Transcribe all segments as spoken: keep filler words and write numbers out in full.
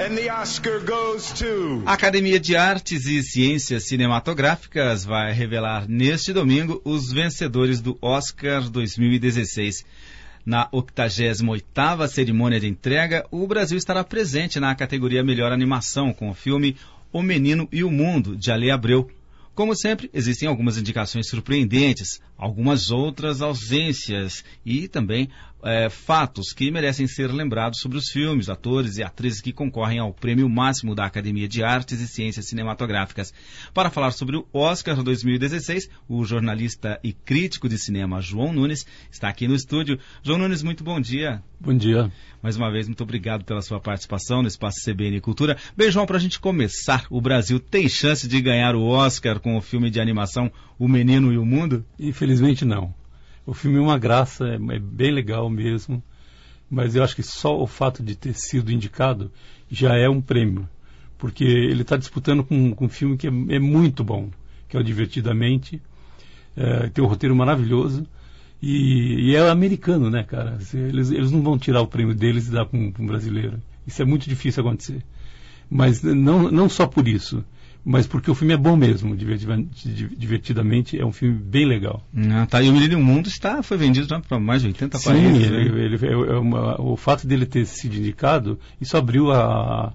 And the Oscar goes to... A Academia de Artes e Ciências Cinematográficas vai revelar neste domingo os vencedores do Oscar dois mil e dezesseis. Na octagésima oitava cerimônia de entrega, o Brasil estará presente na categoria Melhor Animação com o filme O Menino e o Mundo, de Ale Abreu. Como sempre, existem algumas indicações surpreendentes, algumas outras ausências e também é, fatos que merecem ser lembrados sobre os filmes, atores e atrizes que concorrem ao prêmio máximo da Academia de Artes e Ciências Cinematográficas. Para falar sobre o Oscar dois mil e dezesseis, o jornalista e crítico de cinema João Nunes está aqui no estúdio. João Nunes, muito bom dia. Bom dia. Mais uma vez, muito obrigado pela sua participação no Espaço C B N Cultura. Bem, João, para a gente começar, o Brasil tem chance de ganhar o Oscar com o filme de animação O Menino e o Mundo? Infelizmente não. O filme é uma graça, é, é bem legal mesmo, mas eu acho que só o fato de ter sido indicado já é um prêmio, porque ele está disputando com, com um filme que é, é muito bom, que é o Divertidamente, é, tem um roteiro maravilhoso, e, e é americano, né, cara? Eles, eles não vão tirar o prêmio deles e dar para um, para um brasileiro. Isso é muito difícil acontecer. Mas não, não só por isso, mas porque o filme é bom mesmo, Divertidamente, é um filme bem legal. Ah, tá. E O Menino e o Mundo está, foi vendido para mais de oitenta países. Sim, ele, ele, é uma, o fato dele ter sido indicado, isso abriu a,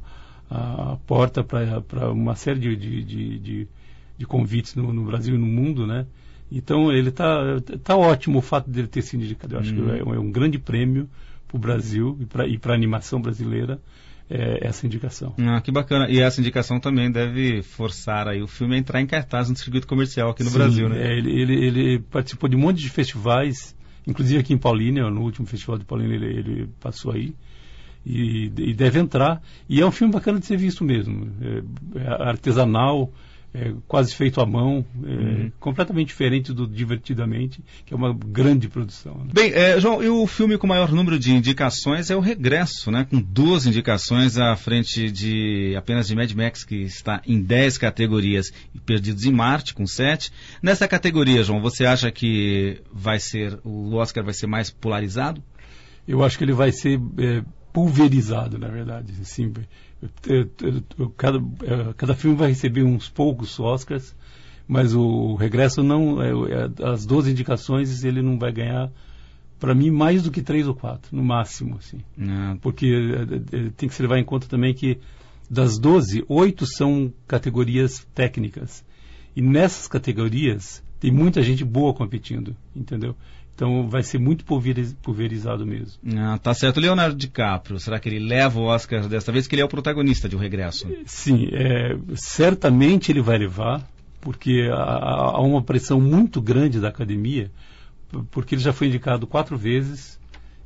a porta para uma série de, de, de, de, de convites no, no Brasil e no mundo, né? Então ele está tá ótimo o fato dele ter sido indicado. Eu acho hum. que é, é um grande prêmio para o Brasil e para a animação brasileira. É, essa indicação. Ah, que bacana. E essa indicação também deve forçar aí o filme a entrar em cartaz no circuito comercial aqui no Sim, Brasil, né? É, ele, ele, ele participou de um monte de festivais, inclusive aqui em Paulínia, no último festival de Paulínia ele, ele passou aí e, e deve entrar. E é um filme bacana de ser visto mesmo. É, é artesanal, é quase feito à mão, é uhum. completamente diferente do Divertidamente, que é uma grande produção. Né? Bem, é, João, e o filme com o maior número de indicações é O Regresso, né? Com duas indicações à frente de apenas de Mad Max, que está em dez categorias, e Perdidos em Marte, com sete. Nessa categoria, João, você acha que vai ser, o Oscar vai ser mais polarizado? Eu acho que ele vai ser é, pulverizado, na verdade, assim. Cada, cada filme vai receber uns poucos Oscars, mas o Regresso não, as doze indicações ele não vai ganhar, para mim, mais do que três ou quatro, no máximo, assim. Não. Porque tem que se levar em conta também que das doze, oito são categorias técnicas, e nessas categorias tem muita gente boa competindo, entendeu? Então vai ser muito pulverizado mesmo. Ah, tá certo. Leonardo DiCaprio, será que ele leva o Oscar desta vez, que ele é o protagonista de O Regresso? Sim, é, certamente ele vai levar, porque há, há uma pressão muito grande da academia, porque ele já foi indicado quatro vezes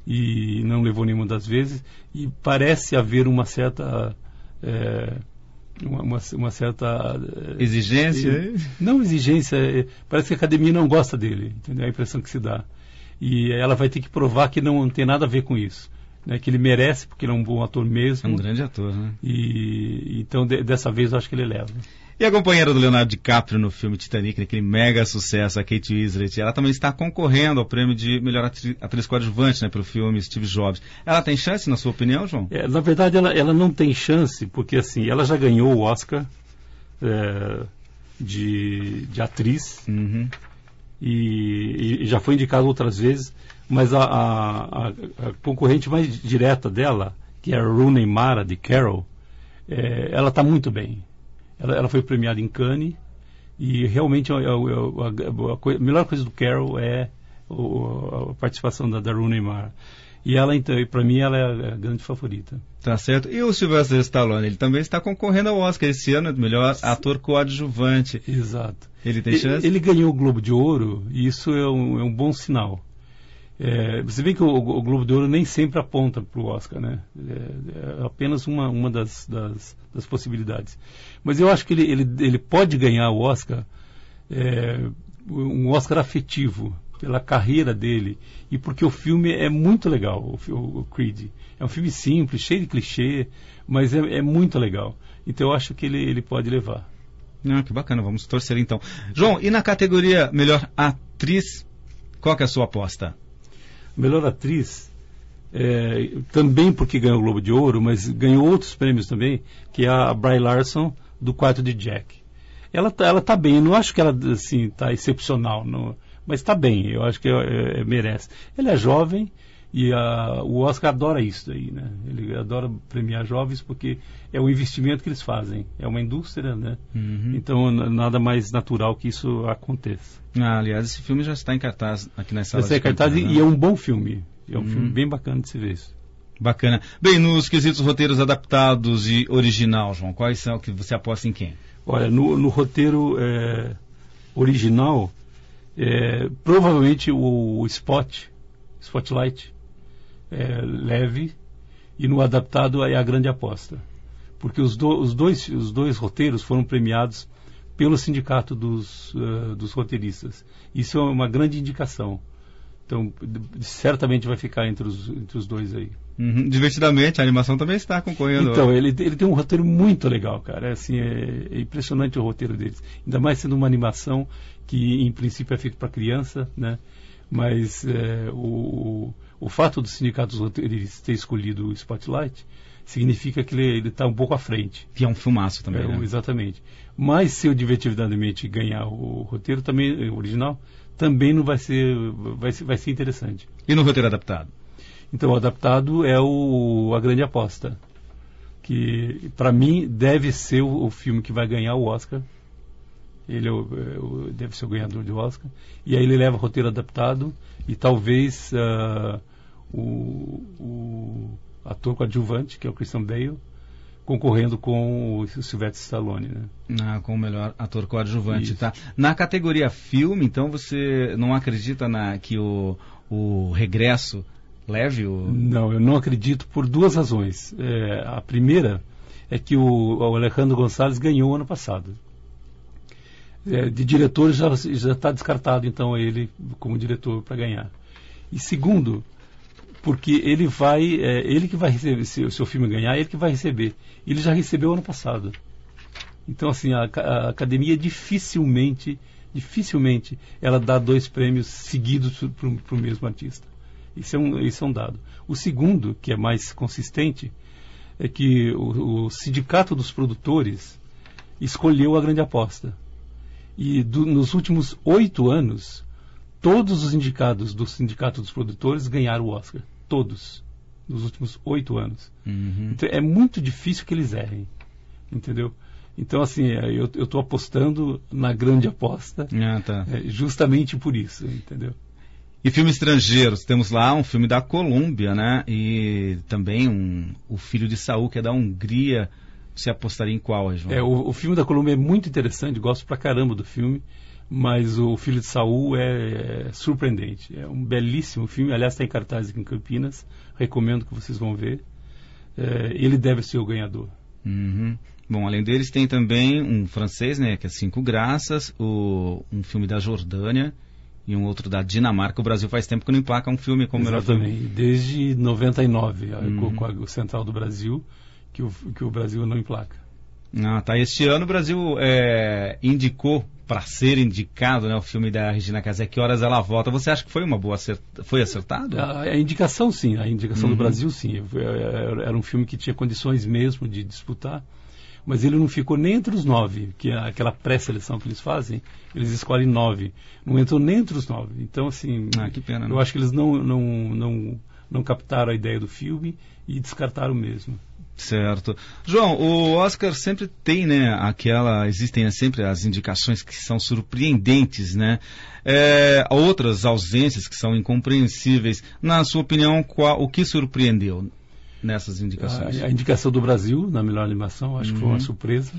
e não levou nenhuma das vezes, e parece haver uma certa... É, Uma, uma, uma certa... Exigência? Eh, não exigência, eh, parece que a academia não gosta dele, entendeu? É a impressão que se dá. E ela vai ter que provar que não tem nada a ver com isso. Né? Que ele merece, porque ele é um bom ator mesmo. É um grande ator, né? E, então, de, dessa vez, eu acho que ele leva. E a companheira do Leonardo DiCaprio no filme Titanic, naquele mega sucesso, a Kate Winslet, ela também está concorrendo ao prêmio de melhor atriz, atriz coadjuvante, né, pelo filme Steve Jobs. Ela tem chance, na sua opinião, João? É, na verdade, ela, ela não tem chance, porque assim, ela já ganhou o Oscar é, de, de atriz uhum. e, e já foi indicada outras vezes, mas a, a, a concorrente mais direta dela, que é a Rooney Mara, de Carol, é, ela está muito bem. Ela, ela foi premiada em Cannes e realmente a, a, a, a, coisa, a melhor coisa do Carol é o, a participação da, da Rooney Mara. E ela, então, para mim, ela é a grande favorita. Tá certo. E o Sylvester Stallone, ele também está concorrendo ao Oscar esse ano, melhor ator coadjuvante. Exato. Ele tem chance? Ele, ele ganhou o Globo de Ouro e isso é um, é um bom sinal. É, você vê que o, o Globo de Ouro nem sempre aponta para o Oscar, né? É, é apenas uma, uma das, das, das possibilidades. Mas eu acho que ele, ele, ele pode ganhar o Oscar, é, um Oscar afetivo, pela carreira dele e porque o filme é muito legal, o, o, o Creed. É um filme simples, cheio de clichê, mas é, é muito legal. Então eu acho que ele, ele pode levar. Ah, que bacana, vamos torcer então. João, e na categoria melhor atriz, qual que é a sua aposta? Melhor atriz, é, também porque ganhou o Globo de Ouro, mas ganhou outros prêmios também, que é a Brie Larson, do Quarto de Jack. Ela tá, ela tá bem, eu não acho que ela assim, tá excepcional, não, mas tá bem, eu acho que é, é, merece. Ela é jovem e a, o Oscar adora isso aí, né? Ele adora premiar jovens porque é o investimento que eles fazem, é uma indústria, né? Uhum. Então nada mais natural que isso aconteça. Ah, aliás, esse filme já está em cartaz aqui na sala. Já está em cartaz e, e é um bom filme, é um uhum. filme bem bacana de se ver isso. Bacana. Bem, nos quesitos roteiros adaptados e original, João, quais são que você aposta em quem? Olha, no, no roteiro é, original, é, provavelmente o, o Spot, Spotlight, é, leve, e no adaptado é a grande aposta. Porque os, do, os, dois, os dois roteiros foram premiados pelo Sindicato dos, uh, dos Roteiristas. Isso é uma grande indicação. Então, certamente vai ficar entre os, entre os dois aí. Uhum. Divertidamente, a animação também está concorrendo. Então, ele, ele tem um roteiro muito legal, cara. É, assim, é, é impressionante o roteiro deles. Ainda mais sendo uma animação que, em princípio, é feita para criança, né? Mas é, o, o fato do Sindicato dos Roteiristas ter escolhido o Spotlight significa que ele está um pouco à frente. Que é um filmaço também, é, né? Exatamente. Mas se o Divertidamente ganhar o roteiro também, o original, também não vai ser, vai ser, vai ser interessante. E no roteiro adaptado? Então, o adaptado é o A Grande Aposta, que, para mim, deve ser o, o filme que vai ganhar o Oscar. Ele é o, é o, deve ser o ganhador do Oscar. E aí ele leva o roteiro adaptado e talvez uh, o, o ator coadjuvante, que é o Christian Bale, concorrendo com o Sylvester Stallone, né? Ah, com o melhor ator coadjuvante, tá? Na categoria filme, então, você não acredita na, que o, o Regresso leve o... Não, eu não acredito por duas razões. É, a primeira é que o, o Alejandro González ganhou ano passado. É, de diretor já já está descartado, então, ele como diretor para ganhar. E segundo, porque ele vai, é, ele que vai receber, se o seu filme ganhar, ele que vai receber. Ele já recebeu ano passado. Então, assim, a, a academia dificilmente, dificilmente, ela dá dois prêmios seguidos para o mesmo artista. Isso é, um, isso é um dado. O segundo, que é mais consistente, é que o, o Sindicato dos Produtores escolheu A Grande Aposta. E do, nos últimos oito anos, todos os indicados do Sindicato dos Produtores ganharam o Oscar. Todos. Nos últimos oito anos. Uhum. Então, é muito difícil que eles errem. Entendeu? Então, assim, eu estou apostando na grande aposta ah, tá. é, justamente por isso, entendeu? E filmes estrangeiros, temos lá um filme da Colômbia, né? E também um, o Filho de Saul, que é da Hungria. Você apostaria em qual, João? É, o, o filme da Colômbia é muito interessante, gosto pra caramba do filme, mas o Filho de Saul é, é surpreendente. É um belíssimo filme, aliás, está em cartaz aqui em Campinas, recomendo que vocês vão ver. É, ele deve ser o ganhador. Uhum. Bom, além deles tem também um francês, né, que é Cinco Graças, o, um filme da Jordânia e um outro da Dinamarca. O Brasil faz tempo que não emplaca um filme como melhor filme. Exatamente, desde noventa e nove, uhum. com a, o Central do Brasil, que o, que o Brasil não emplaca. Ah, tá. Este ano o Brasil é, indicou para ser indicado, né, o filme da Regina Casé, Que Horas Ela Volta. Você acha que foi uma boa acert... foi acertado? A, a indicação, sim. A indicação uhum. do Brasil, sim. Era um filme que tinha condições mesmo de disputar, mas ele não ficou nem entre os nove, que é aquela pré-seleção que eles fazem, eles escolhem nove. Não entrou nem entre os nove. Então, assim, ah, que pena, eu né? acho que eles não, não, não, não captaram a ideia do filme e descartaram mesmo. Certo. João, o Oscar sempre tem, né, aquela, existem né, sempre as indicações que são surpreendentes, né? É, outras ausências que são incompreensíveis. Na sua opinião, qual, o que surpreendeu nessas indicações? A, a indicação do Brasil na melhor animação, acho uhum. que foi uma surpresa.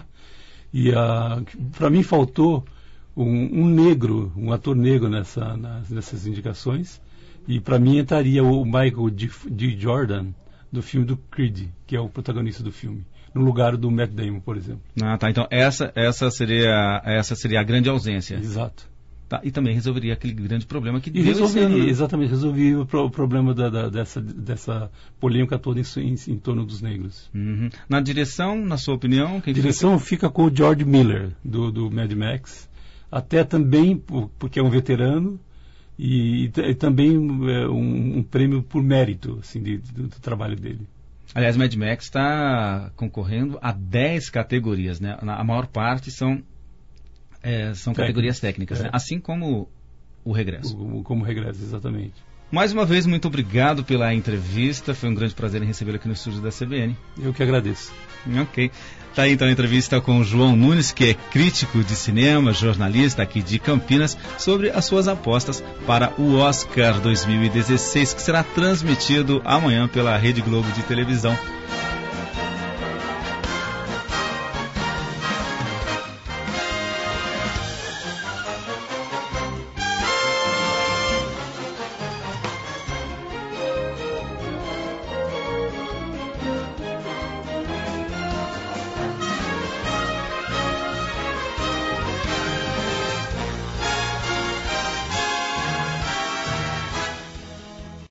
E para mim faltou um, um negro, um ator negro nessa, nas, nessas indicações. E para mim entraria o Michael D. D. Jordan, do filme do Creed, que é o protagonista do filme, no lugar do Matt Damon, por exemplo. Ah, tá. Então essa, essa, seria, essa seria a grande ausência. Exato. Tá, e também resolveria aquele grande problema que e deu resolveria, esse ano, né? Exatamente, resolveria o, pro, o problema da, da, dessa, dessa polêmica toda em, em, em torno dos negros. Uhum. Na direção, na sua opinião? Quem a direção fica? fica com o George Miller, do, do Mad Max, até também por, porque é um veterano, e, e, e também é, um, um prêmio por mérito assim, de, do, do trabalho dele. Aliás, Mad Max está concorrendo a dez categorias, né? A maior parte são, é, são categorias técnicas, é. né? Assim como o Regresso. O, como Regresso, exatamente. Mais uma vez, muito obrigado pela entrevista. Foi um grande prazer em recebê-lo aqui no estúdio da C B N. Eu que agradeço. Ok. Tá aí então a entrevista com o João Nunes, que é crítico de cinema, jornalista aqui de Campinas, sobre as suas apostas para o Oscar dois mil e dezesseis, que será transmitido amanhã pela Rede Globo de televisão.